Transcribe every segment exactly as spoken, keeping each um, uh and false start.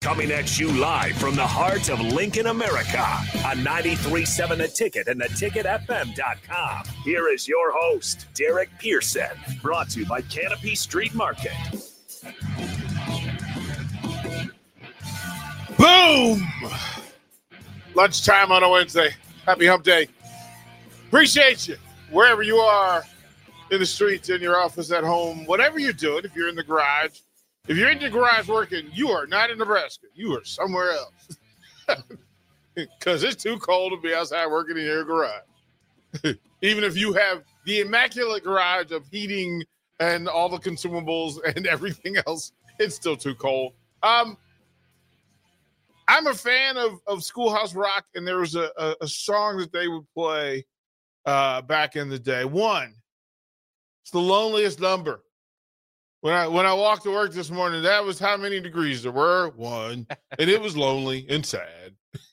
Coming at you live from the heart of Lincoln, America on ninety-three point seven The Ticket and the ticket f m dot com. Here is your host, Derek Pearson, brought to you by Canopy Street Market. Boom! Lunchtime on a Wednesday. Happy hump day. Appreciate you. Wherever you are, in the streets, in your office, at home, whatever you're doing, if you're in the garage, if you're in the garage working, you are not in Nebraska. You are somewhere else. Because it's too cold to be outside working in your garage. Even if you have the immaculate garage of heating and all the consumables and everything else, it's still too cold. Um, I'm a fan of, of Schoolhouse Rock, and there was a, a, a song that they would play uh, back in the day. One, it's the loneliest number. When I when I walked to work this morning, that was how many degrees there were? One. And it was lonely and sad.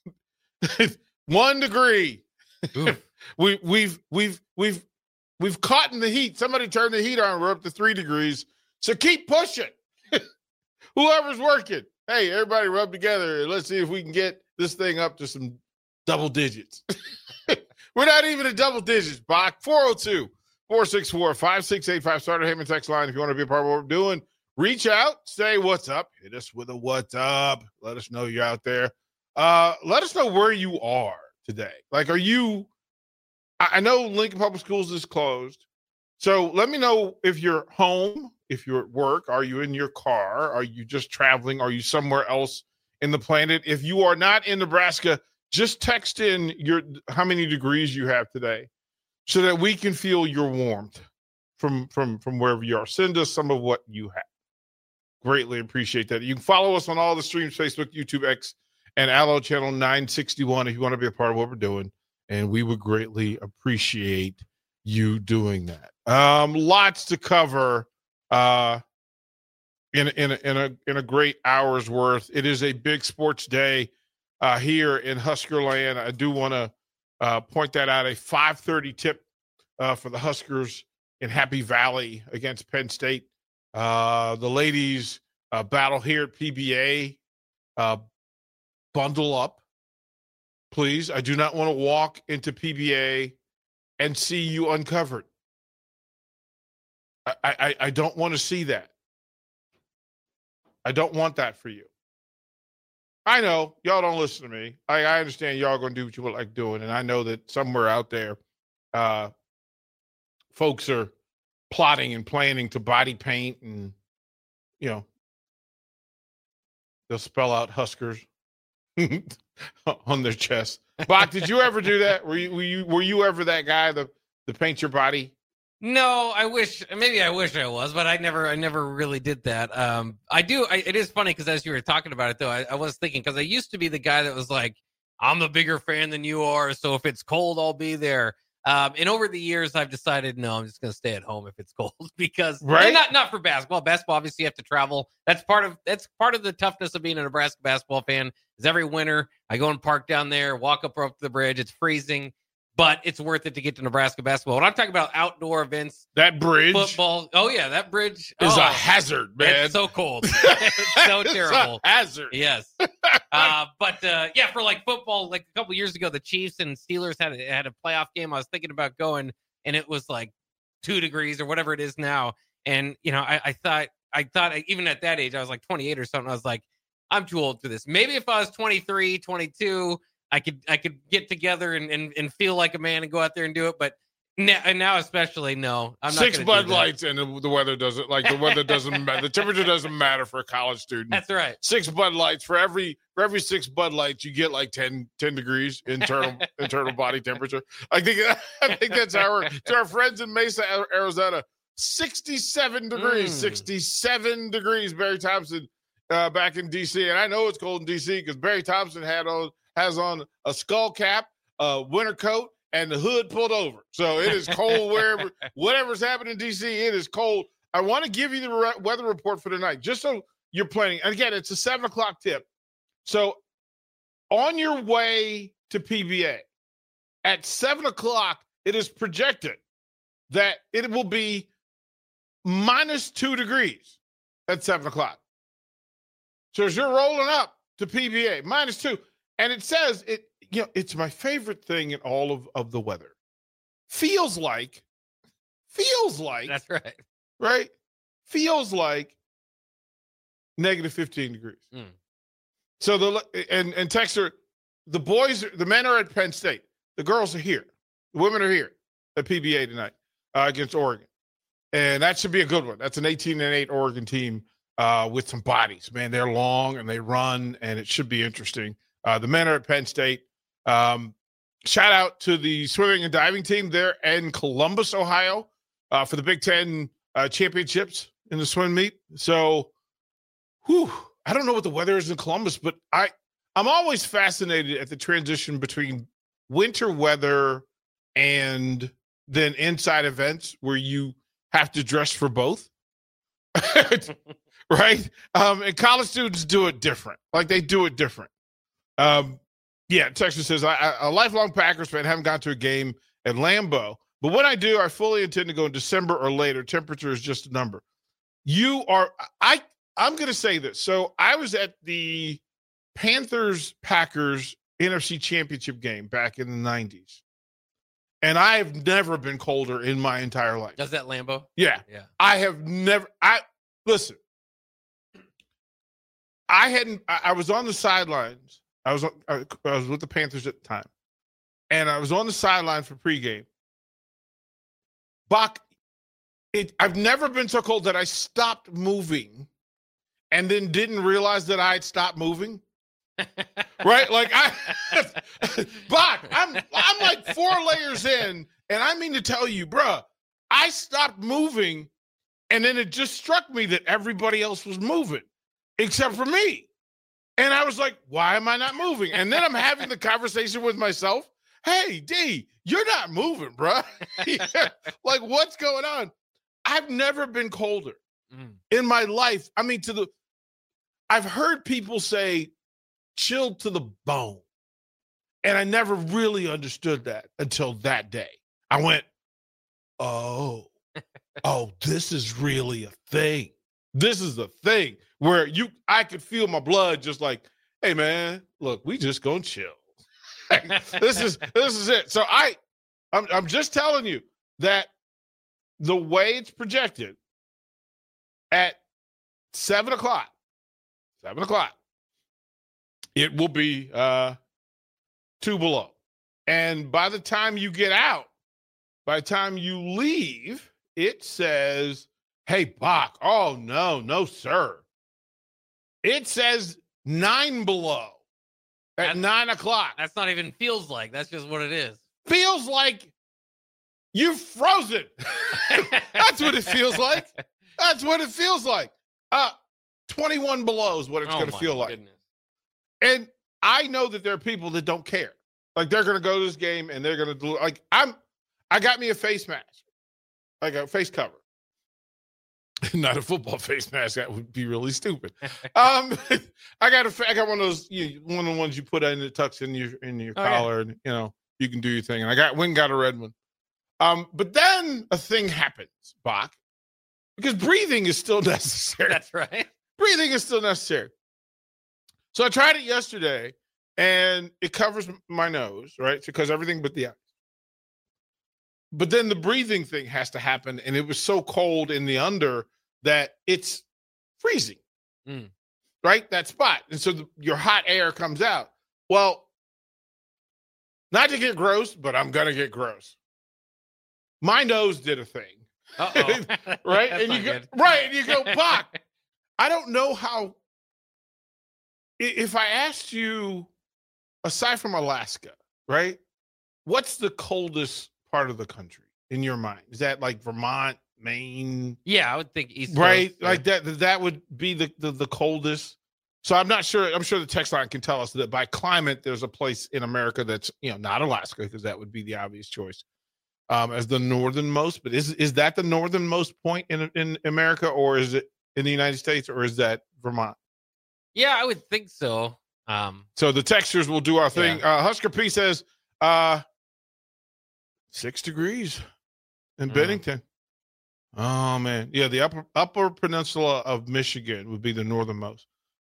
One degree. we we've we've we've we've caught in the heat. Somebody turned the heat on. We're up to three degrees. So keep pushing. Whoever's working. Hey, everybody rub together and let's see if we can get this thing up to some double digits. We're not even at double digits, Bach. four oh two, four six four, five six eight five. Starter Heyman text line. If you want to be a part of what we're doing, reach out, say what's up. Hit us with a what's up. Let us know you're out there. Uh, let us know where you are today. Like, are you – I know Lincoln Public Schools is closed. So let me know if you're home, if you're at work. Are you in your car? Are you just traveling? Are you somewhere else in the planet? If you are not in Nebraska, just text in your how many degrees you have today, so that we can feel your warmth from, from, from wherever you are. Send us some of what you have. Greatly appreciate that. You can follow us on all the streams, Facebook, YouTube, X, and Allo Channel nine sixty-one if you want to be a part of what we're doing. And we would greatly appreciate you doing that. Um, lots to cover uh, in, in, a, in, a, in a great hour's worth. It is a big sports day uh, here in Husker land. I do want to Uh, point that out, a five thirty tip uh, for the Huskers in Happy Valley against Penn State. Uh, the ladies uh, battle here at P B A. Uh, bundle up, please. I do not want to walk into P B A and see you uncovered. I, I, I don't want to see that. I don't want that for you. I know y'all don't listen to me. I, I understand y'all going to do what you would like doing. And I know that somewhere out there, uh, folks are plotting and planning to body paint and, you know, they'll spell out Huskers on their chest. Bach, did you ever do that? Were you, were you, were you ever that guy to, to paint your body? No, I wish, maybe I wish I was, but I never, I never really did that. Um, I do, I, it is funny because as you were talking about it though, I, I was thinking, because I used to be the guy that was like, I'm a bigger fan than you are, so if it's cold, I'll be there. Um, and over the years, I've decided, no, I'm just going to stay at home if it's cold because, right? not not for basketball. Basketball, obviously, you have to travel. That's part of that's part of the toughness of being a Nebraska basketball fan. Is every winter I go and park down there, walk up up the bridge. It's freezing. But it's worth it to get to Nebraska basketball. When I'm talking about outdoor events, that bridge, football. Oh yeah, that bridge is oh, a hazard, man. It's so cold. It's so it's terrible. A hazard. Yes. uh, but uh, yeah, for like football, like a couple years ago, the Chiefs and Steelers had a, had a playoff game. I was thinking about going, and it was like two degrees or whatever it is now. And you know, I, I thought, I thought even at that age, I was like twenty-eight or something. I was like, I'm too old for this. Maybe if I was twenty-three, twenty-two. I could I could get together and, and, and feel like a man and go out there and do it, but now, and now especially no. I'm not Six gonna Bud do that. Lights and the, the weather doesn't like the weather doesn't matter. The temperature doesn't matter for a college student. That's right. Six Bud Lights for every for every six Bud Lights you get like ten, ten degrees internal internal body temperature. I think I think that's our to our friends in Mesa, Arizona. sixty-seven degrees, mm. sixty-seven degrees. Barry Thompson uh, back in D C, and I know it's cold in D C because Barry Thompson had on. has on a skull cap, a winter coat, and the hood pulled over. So it is cold wherever, whatever's happening in D C, it is cold. I want to give you the re- weather report for tonight, just so you're planning. And again, it's a seven o'clock tip. So on your way to P B A at seven o'clock, it is projected that it will be minus two degrees at seven o'clock. So as you're rolling up to P B A, minus two. And it says, it. you know, it's my favorite thing in all of, of the weather. Feels like, feels like. That's right. Right? Feels like negative fifteen degrees. Mm. So the, and, and Texter, the boys, the men are at Penn State. The girls are here. The women are here at P B A tonight uh, against Oregon. And that should be a good one. That's an eighteen and eight Oregon team uh, with some bodies. Man, they're long and they run, and it should be interesting. Uh, the men are at Penn State. Um, shout out to the swimming and diving team there in Columbus, Ohio, uh, for the Big Ten uh, championships in the swim meet. So, whew, I don't know what the weather is in Columbus, but I, I'm always fascinated at the transition between winter weather and then inside events where you have to dress for both. Right? Um, and college students do it different. Like, they do it different. Um, yeah, Texas says, I, I, a lifelong Packers fan, haven't gone to a game at Lambeau. But when I do, I fully intend to go in December or later. Temperature is just a number. You are – I, I'm going to say this. So I was at the Panthers-Packers N F C Championship game back in the nineties. And I have never been colder in my entire life. Does that Lambeau? Yeah. Yeah. I have never – I listen, I hadn't – I was on the sidelines. I was I was with the Panthers at the time, and I was on the sideline for pregame. Bach, it, I've never been so cold that I stopped moving and then didn't realize that I had stopped moving. Right? Like, I, Bach, I'm, I'm like four layers in, and I mean to tell you, bruh, I stopped moving, and then it just struck me that everybody else was moving except for me. And I was like, why am I not moving? And then I'm having the conversation with myself. Hey, D, you're not moving, bro. Yeah. Like, what's going on? I've never been colder mm. in my life. I mean, to the, I've heard people say chilled to the bone. And I never really understood that until that day. I went, oh, oh, this is really a thing. This is a thing where you, I could feel my blood just like, hey man, look, we just gonna chill. this is, this is it. So I, I'm, I'm just telling you that the way it's projected at seven o'clock, seven o'clock, it will be uh, two below. And by the time you get out, by the time you leave, it says, hey, Bach, oh, no, no, sir. It says nine below at that's, nine o'clock. That's not even feels like. That's just what it is. Feels like you're frozen. That's what it feels like. That's what it feels like. Uh, twenty-one below is what it's oh going to feel like. Goodness. And I know that there are people that don't care. Like, they're going to go to this game and they're going to do, like, I'm, I got me a face mask, like a face cover. Not a football face mask. That would be really stupid. um, I got a, I got one of those, you know, one of the ones you put in, it tucks in your, in your oh, collar, yeah. and, you know, you can do your thing. And I got, went and got a red one. Um, but then a thing happens, Bach, because breathing is still necessary. That's right. Breathing is still necessary. So I tried it yesterday, and it covers my nose, right? Because everything but the eyes. But then the breathing thing has to happen, and it was so cold in the under that it's freezing, mm. right? That spot. And so the, your hot air comes out. Well, not to get gross, but I'm going to get gross. My nose did a thing. Uh-oh. Right? and you go, right, and you go, Bach, I don't know how. If I asked you, aside from Alaska, right, what's the coldest part of the country in your mind? Is that like Vermont, Maine? Yeah, I would think East right? Coast, like that. That would be the, the the coldest. So I'm not sure. I'm sure the text line can tell us that by climate, there's a place in America that's, you know, not Alaska, because that would be the obvious choice um, as the northernmost. But is is that the northernmost point in in America, or is it in the United States, or is that Vermont? Yeah, I would think so. Um, so the textures will do our thing. Yeah. Uh, Husker P says uh, six degrees in mm. Bennington. Oh man, yeah, the upper upper peninsula of Michigan would be the northernmost.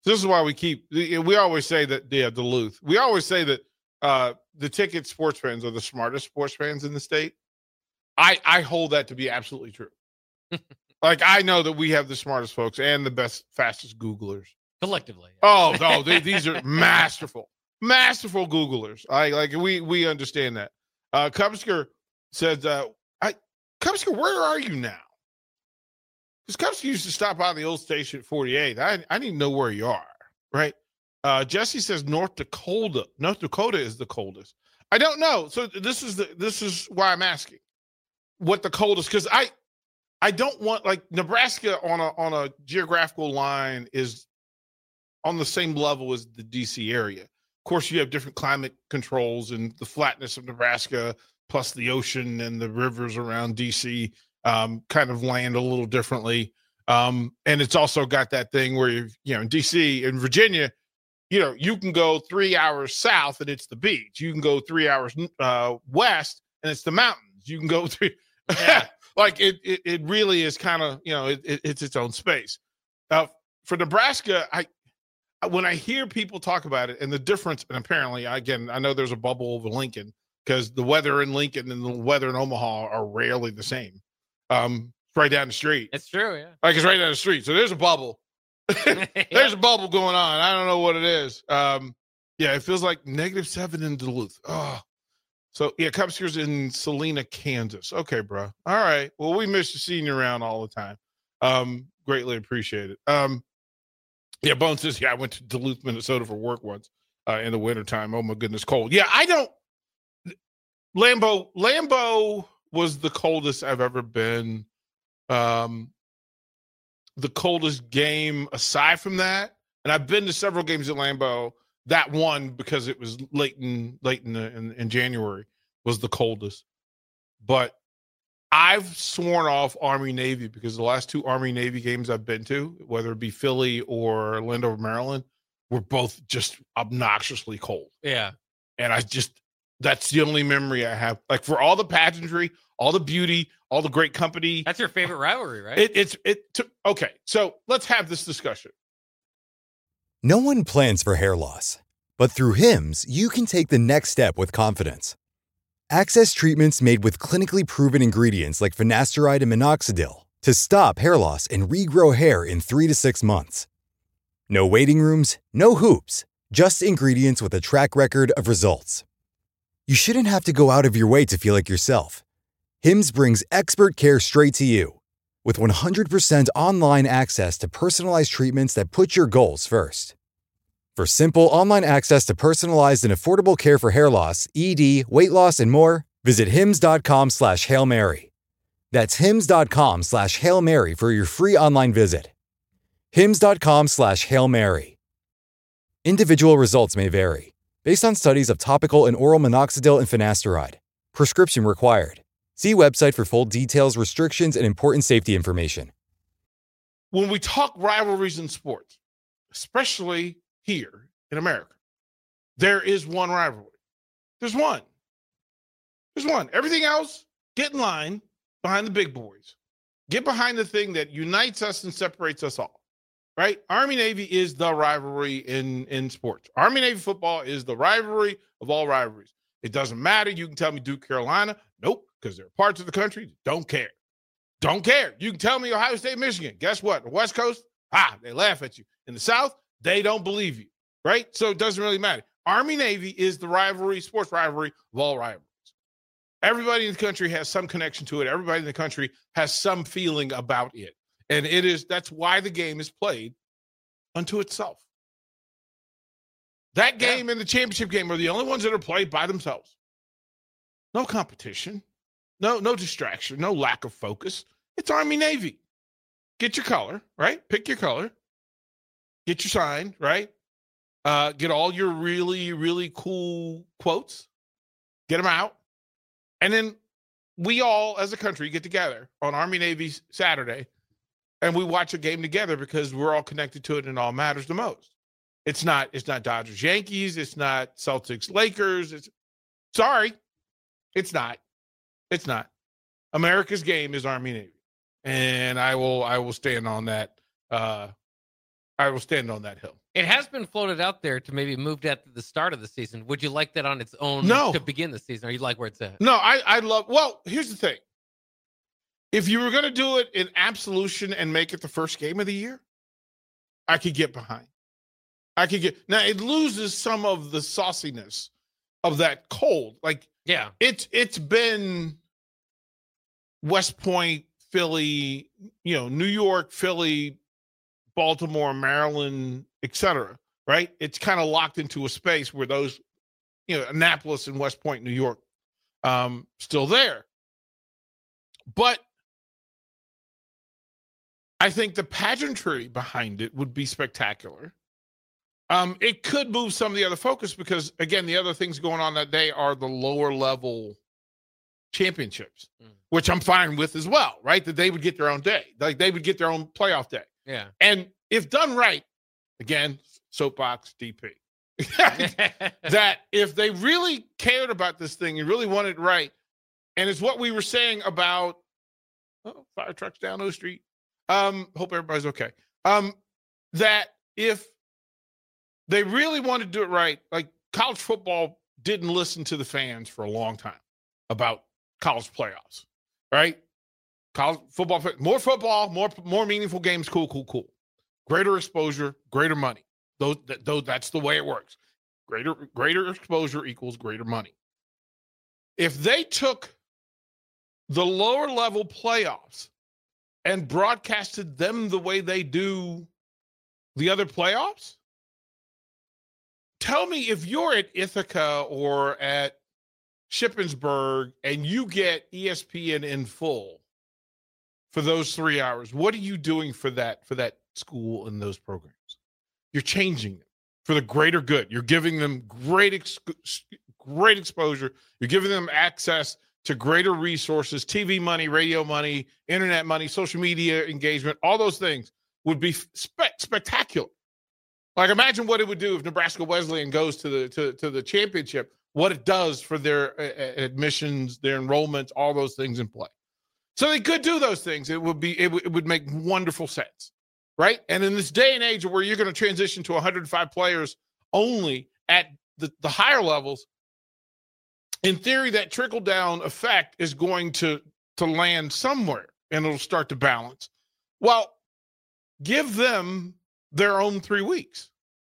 This is why we keep, we always say that, yeah, Duluth. We always say that uh, the ticket sports fans are the smartest sports fans in the state. I, I hold that to be absolutely true. Like, I know that we have the smartest folks and the best, fastest Googlers. Collectively. Oh, no, they, these are masterful, masterful Googlers. I like, we, we understand that. Uh, Cubsker says, uh, I, Cubsker, where are you now? Because Cubs used to stop by the old station at forty-eight. I, I need to know where you are, right? Uh, Jesse says North Dakota. North Dakota is the coldest. I don't know. So this is the this is why I'm asking what the coldest, because I I don't want, like, Nebraska on a on a geographical line is on the same level as the D C area. Of course, you have different climate controls and the flatness of Nebraska, plus the ocean and the rivers around D C Um, kind of land a little differently. Um, and it's also got that thing where, you you know, in D C and Virginia, you know, you can go three hours south and it's the beach. You can go three hours uh, west and it's the mountains. You can go three, yeah. like it, it, it really is kind of, you know, it, it, it's its own space. Uh, for Nebraska, I, when I hear people talk about it and the difference, and apparently, again, I know there's a bubble over Lincoln because the weather in Lincoln and the weather in Omaha are rarely the same. Um, right down the street. It's true, yeah. Like, it's right down the street. So there's a bubble. There's yeah. a bubble going on. I don't know what it is. Um, yeah, it feels like negative seven in Duluth. Oh, so yeah, Cubskers in Salina, Kansas. Okay, bro. All right. Well, we miss you seeing you around all the time. Um, greatly appreciate it. Um, yeah, Bone says, yeah, I went to Duluth, Minnesota for work once uh, in the wintertime. Oh my goodness, cold. Yeah, I don't. Lambeau, Lambeau. was the coldest I've ever been. Um, the coldest game aside from that, and I've been to several games at Lambeau. That one, because it was late in late in, the, in, in January, was the coldest. But I've sworn off Army Navy because the last two Army Navy games I've been to, whether it be Philly or Landover, Maryland, were both just obnoxiously cold. Yeah, and I just that's the only memory I have. Like, for all the pageantry, all the beauty, all the great company. That's your favorite rivalry, right? It, it's it. T- okay, so let's have this discussion. No one plans for hair loss, but through Hims, you can take the next step with confidence. Access treatments made with clinically proven ingredients like finasteride and minoxidil to stop hair loss and regrow hair in three to six months. No waiting rooms, no hoops, just ingredients with a track record of results. You shouldn't have to go out of your way to feel like yourself. Hims brings expert care straight to you. With one hundred percent online access to personalized treatments that put your goals first. For simple online access to personalized and affordable care for hair loss, E D, weight loss, and more, visit hims.com slash Hail Mary. That's hims.com slash Hail Mary for your free online visit. hims.com slash Hail Mary. Individual results may vary, based on studies of topical and oral minoxidil and finasteride. Prescription required. See website for full details, restrictions, and important safety information. When we talk rivalries in sports, especially here in America, there is one rivalry. There's one. There's one. Everything else, get in line behind the big boys. Get behind the thing that unites us and separates us all, right? Army-Navy is the rivalry in, in sports. Army-Navy football is the rivalry of all rivalries. It doesn't matter. You can tell me Duke, Carolina. Nope. Because there are parts of the country that don't care. Don't care. You can tell me Ohio State, Michigan. Guess what? The West Coast, ah, they laugh at you. In the South, they don't believe you, right? So it doesn't really matter. Army-Navy is the rivalry, sports rivalry of all rivalries. Everybody in the country has some connection to it. Everybody in the country has some feeling about it. And it is, that's why the game is played unto itself. That game yeah. and the championship game are the only ones that are played by themselves. No competition. No, no distraction, no lack of focus. It's Army-Navy. Get your color, right? Pick your color. Get your sign, right? Uh, get all your really, really cool quotes. Get them out. And then we all, as a country, get together on Army-Navy Saturday, and we watch a game together because we're all connected to it and it all matters the most. It's not, it's not Dodgers-Yankees. It's not Celtics-Lakers. It's sorry. It's not. It's not. America's game is Army-Navy, and I will I will stand on that. Uh, I will stand on that hill. It has been floated out there to maybe move that to the start of the season. Would you like that on its own No. to begin the season? Or you like where it's at? No, I, I love, well, here's the thing. If you were going to do it in absolution and make it the first game of the year, I could get behind. I could get, now it loses some of the sauciness of that cold. Like, Yeah. it's it's been West Point, Philly, you know, New York, Philly, Baltimore, Maryland, et cetera, right? It's kind of locked into a space where those, you know, Annapolis and West Point, New York, um, still there. But I think the pageantry behind it would be spectacular. Um, it could move some of the other focus because, again, the other things going on that day are the lower level championships, mm. which I'm fine with as well, right? That they would get their own day. Like they would get their own playoff day. Yeah. And if done right, again, soapbox D P, that if they really cared about this thing and really wanted it right, and it's what we were saying about oh, fire trucks down O Street. Um, hope everybody's okay. Um, that if they really wanted to do it right, like college football didn't listen to the fans for a long time about college playoffs, right? College football, more football, more more meaningful games. Cool, cool, cool. Greater exposure, greater money. Those, those that's the way it works. Greater greater exposure equals greater money. If they took the lower level playoffs and broadcasted them the way they do the other playoffs, tell me if you're at Ithaca or at Shippensburg and you get E S P N in full for those three hours, what are you doing for that, for that school and those programs? You're changing them for the greater good. You're giving them great, ex- great exposure. You're giving them access to greater resources, T V money, radio money, internet money, social media engagement, all those things would be spe- spectacular. Like imagine what it would do if Nebraska Wesleyan goes to the to, to the championship, what it does for their uh, admissions, their enrollments, all those things in play. So they could do those things. It would be it, w- it would make wonderful sense, right? And in this day and age where you're going to transition to one hundred five players only at the, the higher levels, in theory, that trickle-down effect is going to, to land somewhere, and it'll start to balance. Well, give them their own three weeks.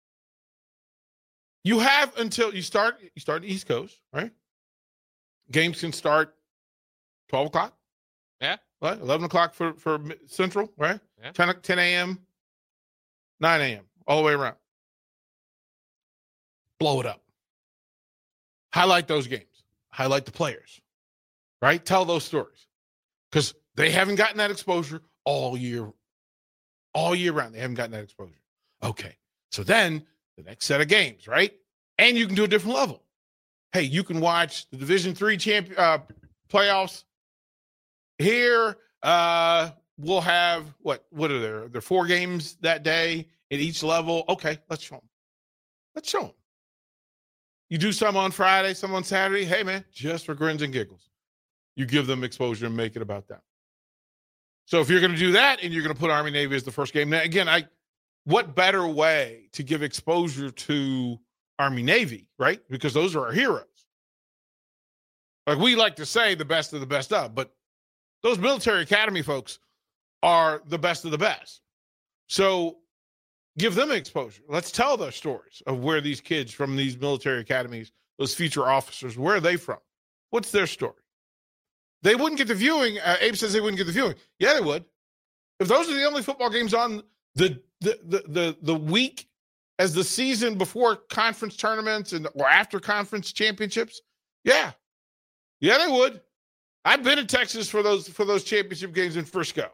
You have until you start, you start the East Coast, right? Games can start twelve o'clock. Yeah. Right? eleven o'clock for, for Central, right? Yeah. ten a.m., nine a.m., all the way around. Blow it up. Highlight those games. Highlight the players, right? Tell those stories because they haven't gotten that exposure all year, all year round. They haven't gotten that exposure. Okay. So then the next set of games, right? And you can do a different level. Hey, you can watch the Division three champ uh, playoffs here. Uh, we'll have what, what are there? There are four games that day at each level. Okay. Let's show them. Let's show them. You do some on Friday, some on Saturday. Hey, man, just for grins and giggles. You give them exposure and make it about them. So if you're going to do that and you're going to put Army-Navy as the first game, now, again, I, what better way to give exposure to Army-Navy, right? Because those are our heroes. Like we like to say the best of the best of, but those military academy folks are the best of the best. So give them exposure. Let's tell their stories of where these kids from these military academies, those future officers, where are they from? What's their story? They wouldn't get the viewing. Uh, Abe says they wouldn't get the viewing. Yeah, they would. If those are the only football games on the the the the, the week as the season before conference tournaments and or after conference championships, yeah, yeah, they would. I've been in Texas for those for those championship games in Frisco.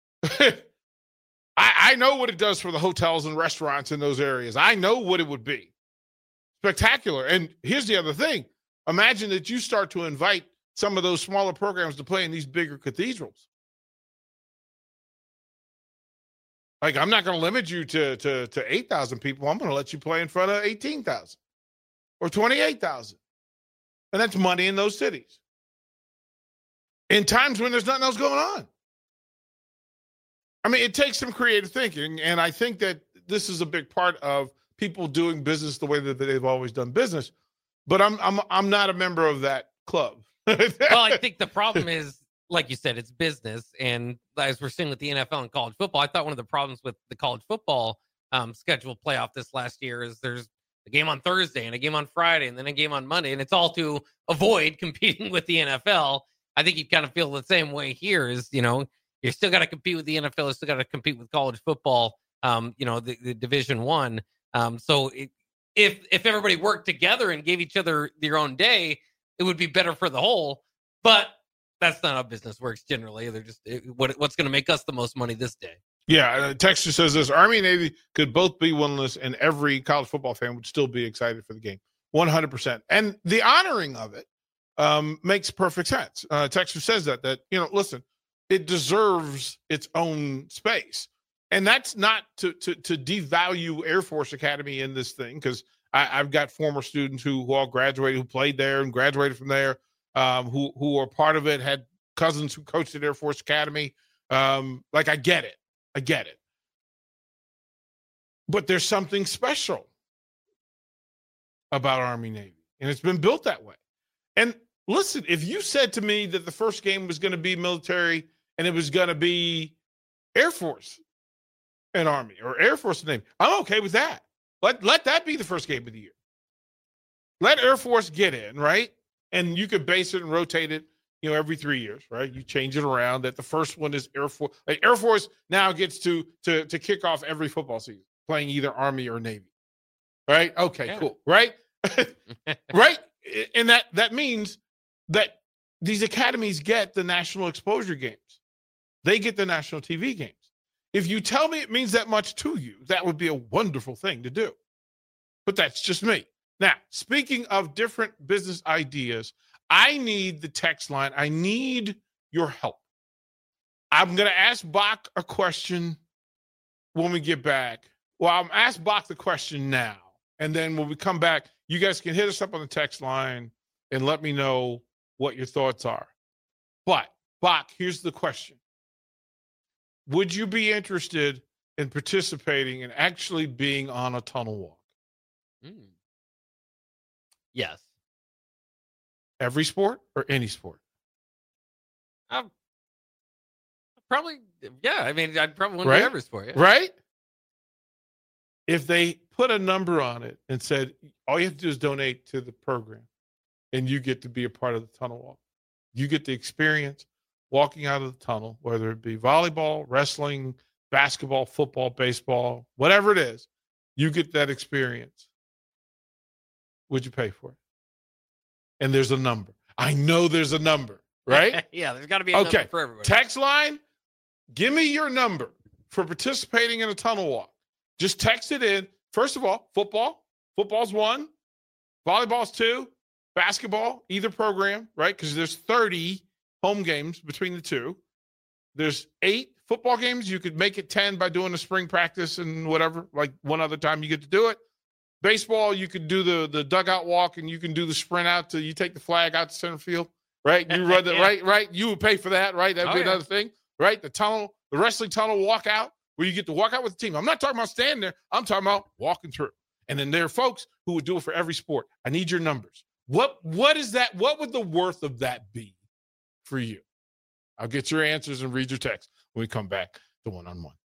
I, I know what it does for the hotels and restaurants in those areas. I know what it would be. Spectacular. And here's the other thing. Imagine that you start to invite some of those smaller programs to play in these bigger cathedrals. Like, I'm not going to limit you to, to, to eight thousand people. I'm going to let you play in front of eighteen thousand or twenty-eight thousand. And that's money in those cities. In times when there's nothing else going on. I mean, it takes some creative thinking, and I think that this is a big part of people doing business the way that they've always done business. But I'm I'm I'm not a member of that club. Well, I think the problem is, like you said, it's business. And as we're seeing with the N F L and college football, I thought one of the problems with the college football um, schedule playoff this last year is there's a game on Thursday and a game on Friday and then a game on Monday. And it's all to avoid competing with the N F L. I think you kind of feel the same way here is, you know, you still got to compete with the N F L. You still got to compete with college football, um, you know, the, the Division One. Um, so it, if if everybody worked together and gave each other their own day, it would be better for the whole. But that's not how business works generally. They're just it, what what's going to make us the most money this day. Yeah, uh, Texture says this: Army and Navy could both be winless, and every college football fan would still be excited for the game, one hundred percent. And the honoring of it um, makes perfect sense. Uh, Texture says that that you know, listen, it deserves its own space. And that's not to to, to devalue Air Force Academy in this thing, because I've got former students who, who all graduated, who played there and graduated from there, um, who who are part of it, had cousins who coached at Air Force Academy. Um, like, I get it. I get it. But there's something special about Army Navy, and it's been built that way. And listen, if you said to me that the first game was going to be military and it was going to be Air Force and Army or Air Force and Navy, I'm okay with that. Let, let that be the first game of the year. Let Air Force get in, right? And you could base it and rotate it, you know, every three years, right? You change it around that the first one is Air Force. Like Air Force now gets to to to kick off every football season, playing either Army or Navy, right? Okay, yeah. Cool, right? Right? And that that means that these academies get the national exposure games. They get the national T V games. If you tell me it means that much to you, that would be a wonderful thing to do. But that's just me. Now, speaking of different business ideas, I need the text line. I need your help. I'm going to ask Bach a question when we get back. Well, I'm ask Bach the question now. And then when we come back, you guys can hit us up on the text line and let me know what your thoughts are. But, Bach, here's the question. Would you be interested in participating and actually being on a tunnel walk? Mm. Yes. Every sport or any sport? Um, probably, yeah. I mean, I'd probably want to right? do every sport. Yeah. Right? If they put a number on it and said, all you have to do is donate to the program and you get to be a part of the tunnel walk. You get the experience walking out of the tunnel, whether it be volleyball, wrestling, basketball, football, baseball, whatever it is, you get that experience. Would you pay for it? And there's a number. I know there's a number, right? Yeah, there's got to be a okay. number for everybody. Text line, give me your number for participating in a tunnel walk. Just text it in. First of all, football. Football's one. Volleyball's two. Basketball, either program, right? Because there's thirty home games between the two. There's eight football games. You could make it ten by doing a spring practice and whatever, like one other time you get to do it. Baseball, you could do the, the dugout walk and you can do the sprint out to, you take the flag out to center field, right? You run the, yeah. right, right. You would pay for that, right? That'd oh, be another yeah. thing, right? The tunnel, the wrestling tunnel walk out where you get to walk out with the team. I'm not talking about standing there. I'm talking about walking through. And then there are folks who would do it for every sport. I need your numbers. What, what is that? What would the worth of that be for you? I'll get your answers and read your text when we come back to one-on-one.